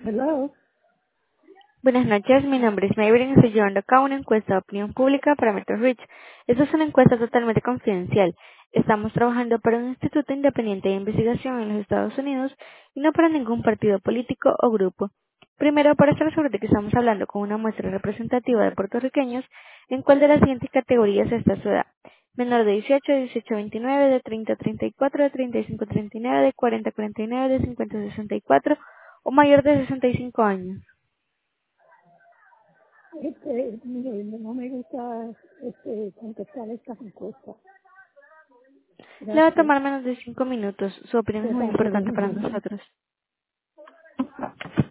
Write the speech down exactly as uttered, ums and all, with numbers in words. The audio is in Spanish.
Hello. Buenas noches, mi nombre es Maybrin y estoy llevando a cabo una encuesta de opinión pública para MetroReach. Esta es una encuesta totalmente confidencial. Estamos trabajando para un instituto independiente de investigación en los Estados Unidos y no para ningún partido político o grupo. Primero, para estar seguro de que estamos hablando con una muestra representativa de puertorriqueños, ¿en cuál de las siguientes categorías está su edad? Menor de dieciocho, dieciocho a veintinueve, de treinta a treinta y cuatro, de treinta y cinco a treinta y nueve, de cuarenta a cuarenta y nueve, de cincuenta a sesenta y cuatro o mayor de sesenta y cinco años. Este, mire, no me gusta este, contestar estas encuestas. Le va a Gracias. tomar menos de cinco minutos. Su opinión es Que muy pase importante buen para día. nosotros.